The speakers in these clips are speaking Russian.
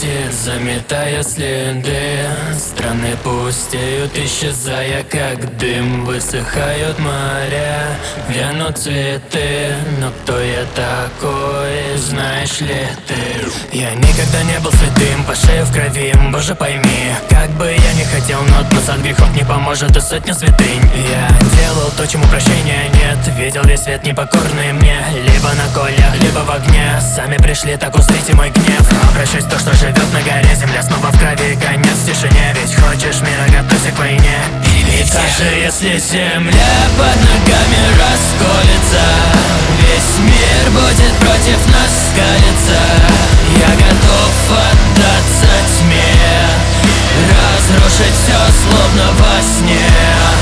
летит, заметая следы. Страны пустеют, исчезая как дым. Высыхают моря, вянут цветы. Но кто я такой, знаешь ли ты? Я никогда не был святым, по шею в крови, Боже пойми. Как бы я ни хотел, но отмыться от грехов не поможет и сотня святынь. Я делал то, чему прощения нет. Видел весь свет непокорный мне. Либо на колях, либо в огне. Сами пришли, так узрите мой гнев. Обращаюсь в то, что живет на горе. Земля снова в крови, конец в тишине. Ведь хочешь мира, готовься к войне. И даже если земля под ногами расколется, весь мир будет против нас скалиться. Я готов отдаться тьме, разрушить все словно во сне.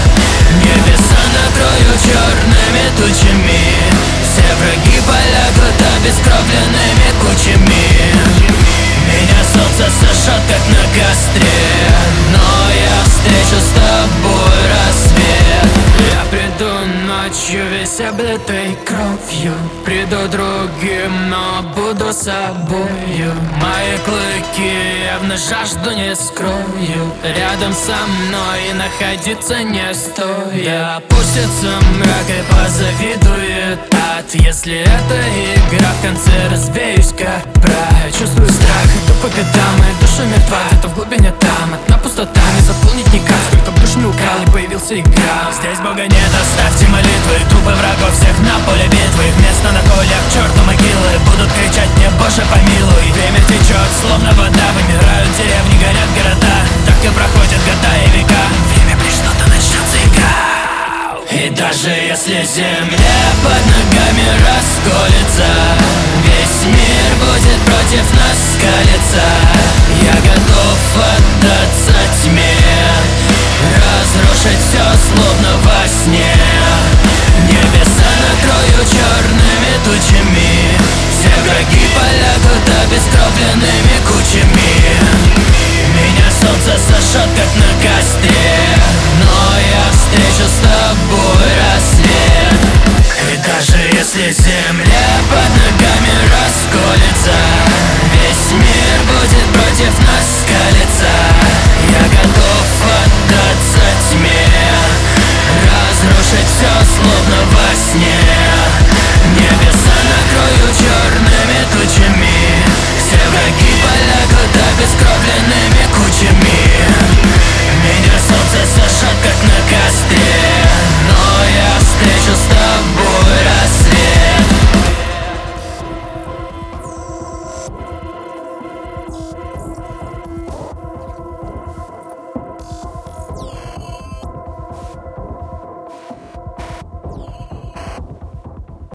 Небеса накрою черными тучами. Все враги полягут обескровленными кучами. Меня солнце сожжет как на костре, но я встречу с тобой рассвет. Я приду ночью весь облитый кровью. Приду другим, но буду собою. Мои клыки явно жажду не скрою. Рядом со мной находиться не стоит. Опустится мрак и позавидует ад. Если это игра, в конце разбеюсь как прах. Чувствую страх, иду по годам, моя душа мертва. Где-то в глубине там, одна пустота, не заполнить никак. Сколько б душ не украл, и появился игра. Здесь Бога нет, оставьте молитвы. Трупы врагов всех на поле битвы. Вместо на колях к черту могилы. Будут кричать мне, Боже помилуй. Время течет, словно вода. Вымирают деревни, горят города. Так и проходят года и века. Время пришло, то начнется игра. И даже если земля под ногами расколется, весь мир будет против нас скалиться. Я готов отдаться тьме, разрушить все словно во сне. Небеса накрою черными тучами. Все враги полягут обескровленными кучами. Меня солнце сожжет как на костре, но я встречу с тобой рассвет. И даже если земля